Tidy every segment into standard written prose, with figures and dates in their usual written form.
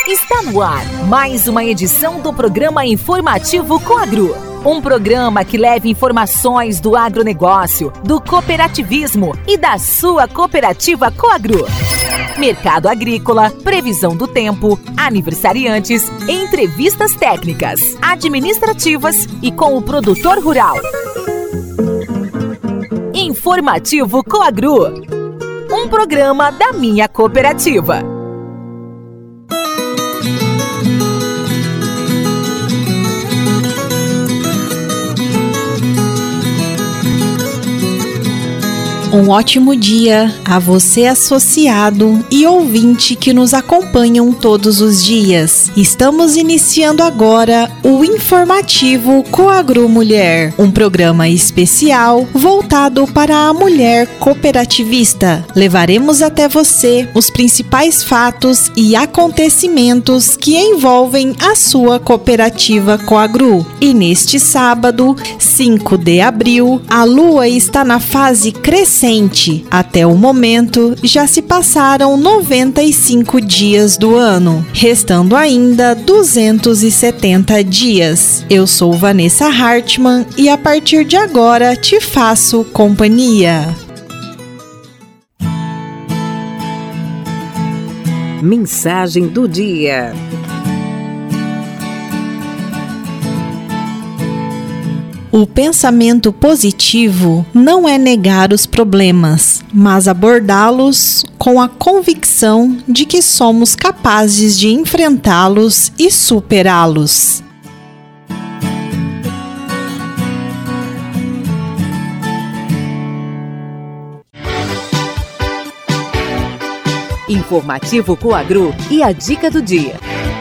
Está no ar mais uma edição do programa informativo Coagro. Um programa que leva informações do agronegócio, do cooperativismo e da sua cooperativa Coagro. Mercado agrícola, previsão do tempo, aniversariantes, entrevistas técnicas, administrativas e com o produtor rural. Informativo Coagro. Um programa da minha cooperativa. Um ótimo dia a você, associado e ouvinte que nos acompanham todos os dias. Estamos iniciando agora o Informativo Coagro Mulher, um programa especial voltado para a mulher cooperativista. Levaremos até você os principais fatos e acontecimentos que envolvem a sua cooperativa Coagro. E neste sábado, 5 de abril, a lua está na fase crescente. Até o momento, já se passaram 95 dias do ano, restando ainda 270 dias. Eu sou Vanessa Hartmann e a partir de agora te faço companhia. Mensagem do dia. O pensamento positivo não é negar os problemas, mas abordá-los com a convicção de que somos capazes de enfrentá-los e superá-los. Informativo Coagro e a dica do dia.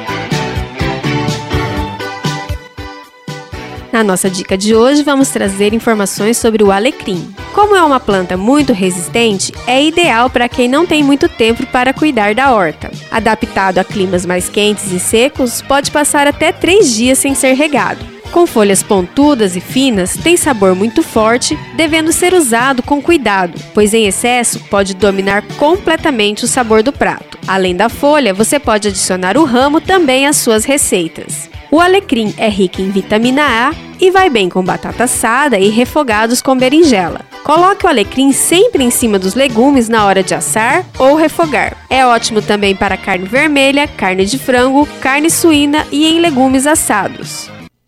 Na nossa dica de hoje, vamos trazer informações sobre o alecrim. Como é uma planta muito resistente, é ideal para quem não tem muito tempo para cuidar da horta. Adaptado a climas mais quentes e secos, pode passar até 3 dias sem ser regado. Com folhas pontudas e finas, tem sabor muito forte, devendo ser usado com cuidado, pois em excesso pode dominar completamente o sabor do prato. Além da folha, você pode adicionar o ramo também às suas receitas. O alecrim é rico em vitamina A e vai bem com batata assada e refogados com berinjela. Coloque o alecrim sempre em cima dos legumes na hora de assar ou refogar. É ótimo também para carne vermelha, carne de frango, carne suína e em legumes assados.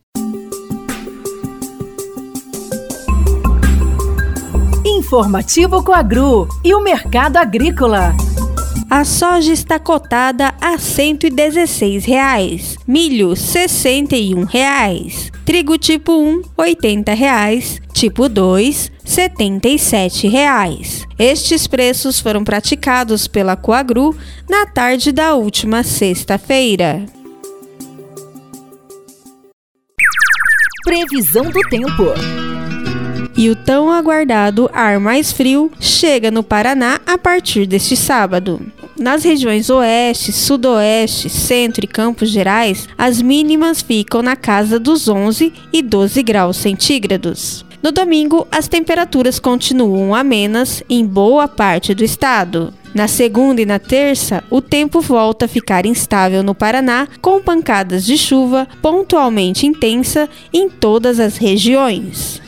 Informativo Coagro e o mercado agrícola. A soja está cotada a R$ 116,00, milho R$ 61,00, trigo tipo 1 R$ 80,00, tipo 2 R$ 77,00. Estes preços foram praticados pela Coagro na tarde da última sexta-feira. Previsão do tempo. E o tão aguardado ar mais frio chega no Paraná a partir deste sábado. Nas regiões oeste, sudoeste, centro e Campos Gerais, as mínimas ficam na casa dos 11 e 12 graus centígrados. No domingo, as temperaturas continuam amenas em boa parte do estado. Na segunda e na terça, o tempo volta a ficar instável no Paraná, com pancadas de chuva pontualmente intensa em todas as regiões.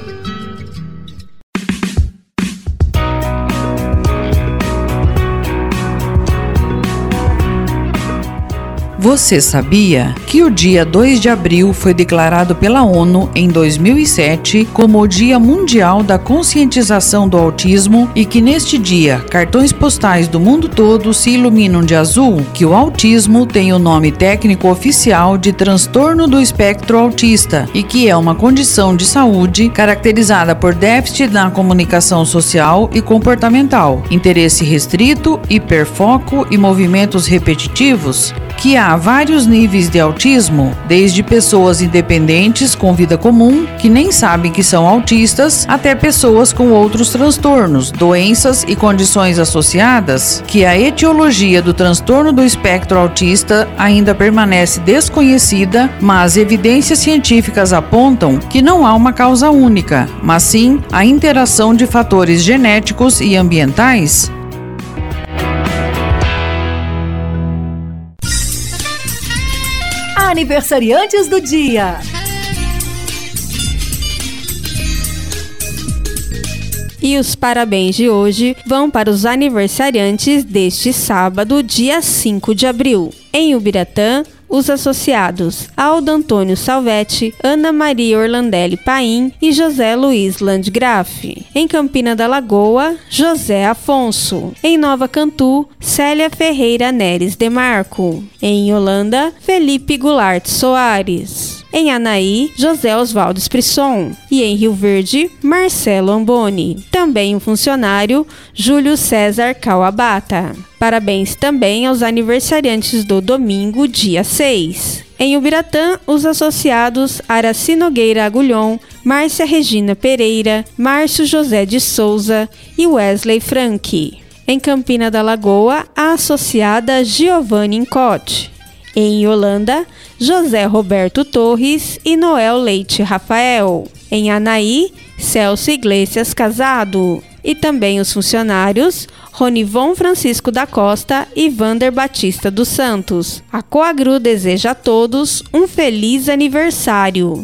Você sabia que o dia 2 de abril foi declarado pela ONU em 2007 como o Dia Mundial da Conscientização do Autismo e que neste dia cartões postais do mundo todo se iluminam de azul? Que o autismo tem o nome técnico oficial de transtorno do espectro autista e que é uma condição de saúde caracterizada por déficit na comunicação social e comportamental, interesse restrito, hiperfoco e movimentos repetitivos? Que há vários níveis de autismo, desde pessoas independentes com vida comum, que nem sabem que são autistas, até pessoas com outros transtornos, doenças e condições associadas, que a etiologia do transtorno do espectro autista ainda permanece desconhecida, mas evidências científicas apontam que não há uma causa única, mas sim a interação de fatores genéticos e ambientais. Aniversariantes do dia. E os parabéns de hoje vão para os aniversariantes deste sábado, dia 5 de abril. Em Ubiratã, os associados Aldo Antônio Salvetti, Ana Maria Orlandelli Paim e José Luiz Landgraf. Em Campina da Lagoa, José Afonso. Em Nova Cantu, Célia Ferreira Neres Demarco. Em Holanda, Felipe Goulart Soares. Em Anaí, José Osvaldo Esprisson. E em Rio Verde, Marcelo Amboni. Também um funcionário, Júlio César Kawabata. Parabéns também aos aniversariantes do domingo, dia 6. Em Ubiratã, os associados Araci Nogueira Agulhon, Márcia Regina Pereira, Márcio José de Souza e Wesley Frank. Em Campina da Lagoa, a associada Giovanni Incote. Em Holanda, José Roberto Torres e Noel Leite Rafael. Em Anaí, Celso Iglesias Casado. E também os funcionários Ronivon Francisco da Costa e Vander Batista dos Santos. A Coagru deseja a todos um feliz aniversário.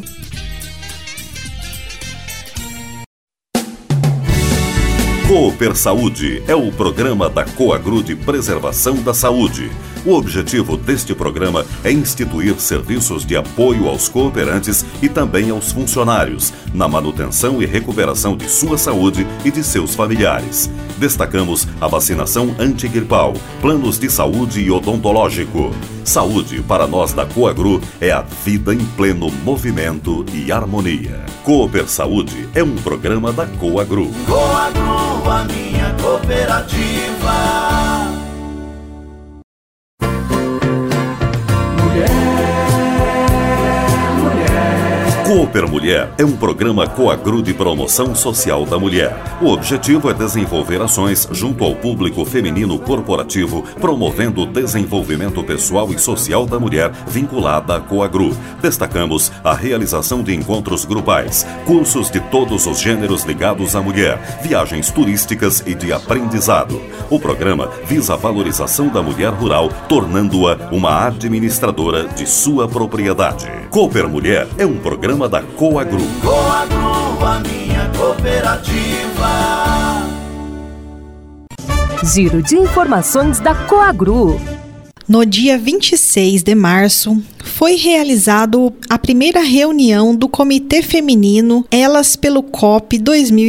Cooper Saúde é o programa da Coagru de preservação da saúde. O objetivo deste programa é instituir serviços de apoio aos cooperantes e também aos funcionários, na manutenção e recuperação de sua saúde e de seus familiares. Destacamos a vacinação antigripal, planos de saúde e odontológico. Saúde, para nós da Coagru, é a vida em pleno movimento e harmonia. Cooper Saúde é um programa da Coagru. Coagru, a minha cooperativa. Cooper Mulher é um programa Coagru de promoção social da mulher. O objetivo é desenvolver ações junto ao público feminino corporativo, promovendo o desenvolvimento pessoal e social da mulher vinculada à Coagru. Destacamos a realização de encontros grupais, cursos de todos os gêneros ligados à mulher, viagens turísticas e de aprendizado. O programa visa a valorização da mulher rural, tornando-a uma administradora de sua propriedade. Cooper Mulher é um programa da Coagru. Coagru, a minha cooperativa. Giro de informações da Coagru. No dia 26 de março, foi realizado a primeira reunião do Comitê Feminino Elas pelo COP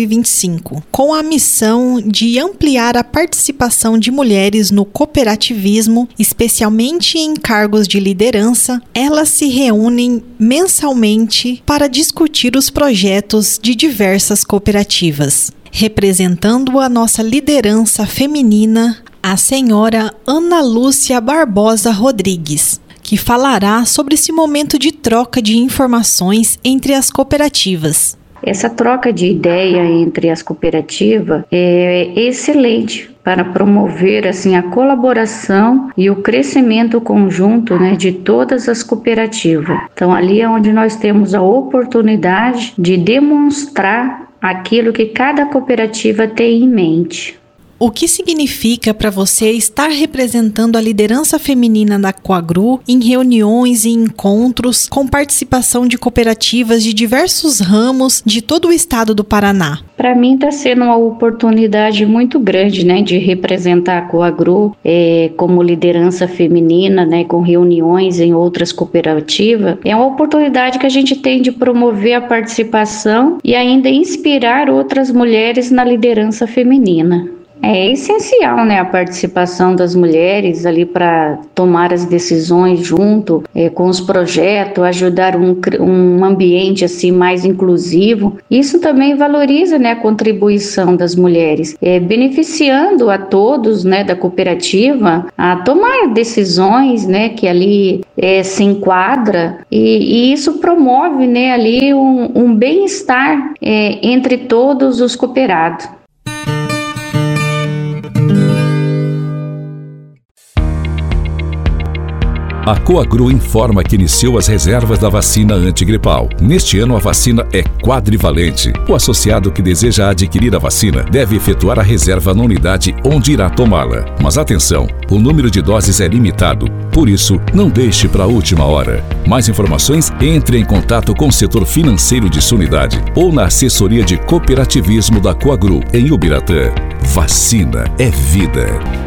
2025, com a missão de ampliar a participação de mulheres no cooperativismo, especialmente em cargos de liderança. Elas se reúnem mensalmente para discutir os projetos de diversas cooperativas. Representando a nossa liderança feminina, a senhora Ana Lúcia Barbosa Rodrigues, que falará sobre esse momento de troca de informações entre as cooperativas. Essa troca de ideia entre as cooperativas é excelente para promover assim, a colaboração e o crescimento conjunto, de todas as cooperativas. Então, ali é onde nós temos a oportunidade de demonstrar aquilo que cada cooperativa tem em mente. O que significa para você estar representando a liderança feminina da Coagru em reuniões e encontros com participação de cooperativas de diversos ramos de todo o estado do Paraná? Para mim está sendo uma oportunidade muito grande, de representar a Coagru como liderança feminina, com reuniões em outras cooperativas. É uma oportunidade que a gente tem de promover a participação e ainda inspirar outras mulheres na liderança feminina. É essencial, a participação das mulheres ali para tomar as decisões junto com os projetos, ajudar um ambiente assim mais inclusivo. Isso também valoriza, a contribuição das mulheres, beneficiando a todos, da cooperativa a tomar decisões, que ali se enquadra e isso promove, ali um bem-estar entre todos os cooperados. A Coagru informa que iniciou as reservas da vacina antigripal. Neste ano, a vacina é quadrivalente. O associado que deseja adquirir a vacina deve efetuar a reserva na unidade onde irá tomá-la. Mas atenção, o número de doses é limitado. Por isso, não deixe para a última hora. Mais informações, entre em contato com o setor financeiro de sua unidade ou na assessoria de cooperativismo da Coagru, em Ubiratã. Vacina é vida.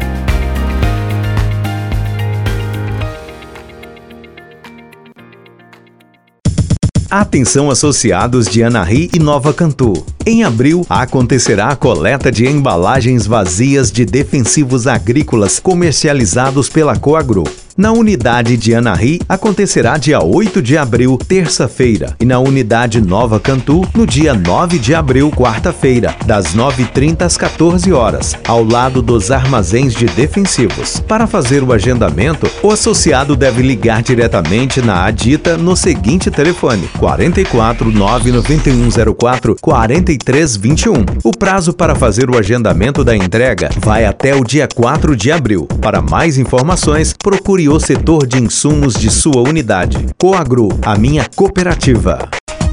Atenção associados de Anahy e Nova Cantu. Em abril, acontecerá a coleta de embalagens vazias de defensivos agrícolas comercializados pela Coagru. Na unidade de Anahy, acontecerá dia 8 de abril, terça-feira, e na unidade Nova Cantu, no dia 9 de abril, quarta-feira, das 9h30 às 14 horas, ao lado dos armazéns de defensivos. Para fazer o agendamento, o associado deve ligar diretamente na Adita no seguinte telefone: 44 99104 4321. O prazo para fazer o agendamento da entrega vai até o dia 4 de abril. Para mais informações, procure o setor de insumos de sua unidade. Coagru, a minha cooperativa.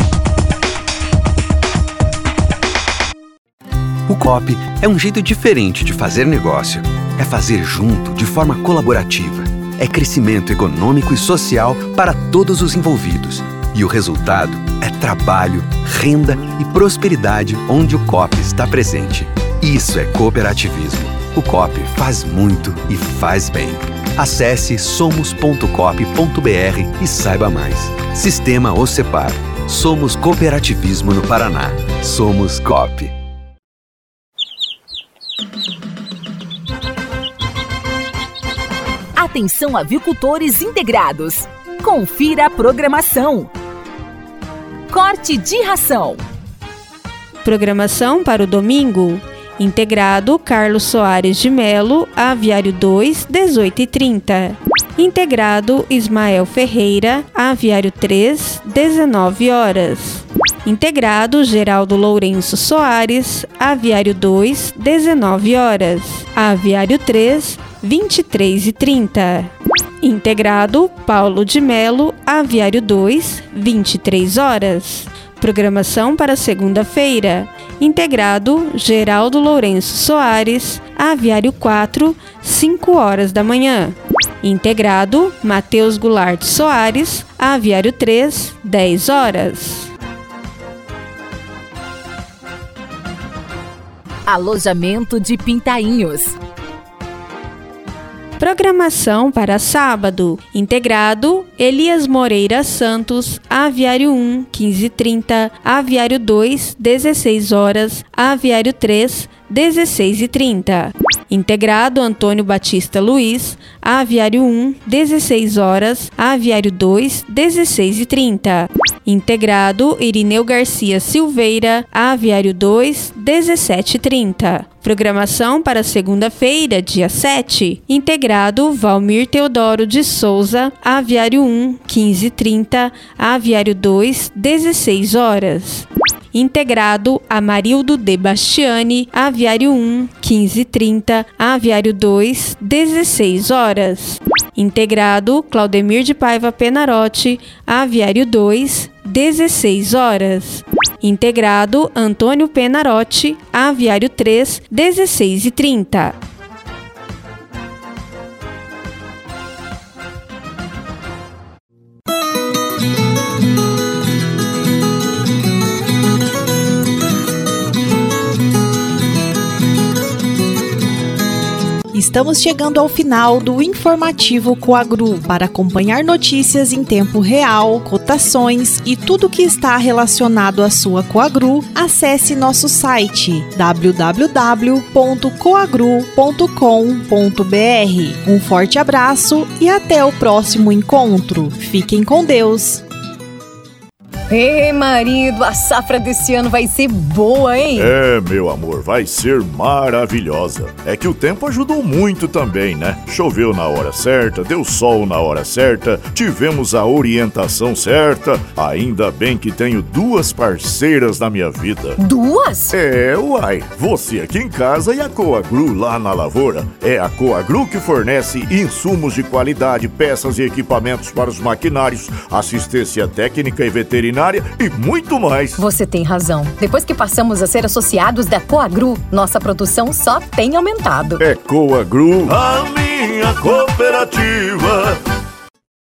O Coop é um jeito diferente de fazer negócio. É fazer junto, de forma colaborativa. É crescimento econômico e social para todos os envolvidos. E o resultado é trabalho, renda e prosperidade onde o Coop está presente. Isso é cooperativismo. O Coop faz muito e faz bem. Acesse somos.coop.br e saiba mais. Sistema OCEPAR. Somos cooperativismo no Paraná. Somos Coop. Atenção, avicultores integrados. Confira a programação. Corte de ração. Programação para o domingo. Integrado Carlos Soares de Melo, Aviário 2, 18h30. Integrado Ismael Ferreira, Aviário 3, 19 horas. Integrado Geraldo Lourenço Soares, Aviário 2, 19 horas. Aviário 3, 23h30. Integrado Paulo de Melo, Aviário 2, 23 horas. Programação para segunda-feira. Integrado Geraldo Lourenço Soares, Aviário 4, 5 horas da manhã. Integrado Matheus Goulart Soares, Aviário 3, 10 horas. Alojamento de Pintainhos. Programação para sábado. Integrado Elias Moreira Santos, Aviário 1, 15h30, Aviário 2, 16 horas, Aviário 3, 16h30. Integrado Antônio Batista Luiz, Aviário 1, 16 horas, Aviário 2, 16h30. Integrado Irineu Garcia Silveira, Aviário 2, 17h30. Programação para segunda-feira, dia 7. Integrado Valmir Teodoro de Souza, Aviário 1, 15h30, Aviário 2, 16 horas. Integrado Amarildo de Bastiani, Aviário 1, 15h30, Aviário 2, 16 horas. Integrado Claudemir de Paiva Penarotti, Aviário 2, 16 horas. Integrado Antônio Penarotti, Aviário 3, 16h30. Estamos chegando ao final do informativo Coagru. Para acompanhar notícias em tempo real, cotações e tudo que está relacionado à sua Coagru, acesse nosso site www.coagru.com.br. Um forte abraço e até o próximo encontro. Fiquem com Deus! Ei, marido, a safra desse ano vai ser boa, hein? É, meu amor, vai ser maravilhosa. É que o tempo ajudou muito também, né? Choveu na hora certa, deu sol na hora certa, tivemos a orientação certa. Ainda bem que tenho 2 parceiras na minha vida. 2? É, uai. Você aqui em casa e a Coagru lá na lavoura. É a Coagru que fornece insumos de qualidade, peças e equipamentos para os maquinários, assistência técnica e veterinária e muito mais. Você tem razão. Depois que passamos a ser associados da Coagru, nossa produção só tem aumentado. É Coagru, a minha cooperativa.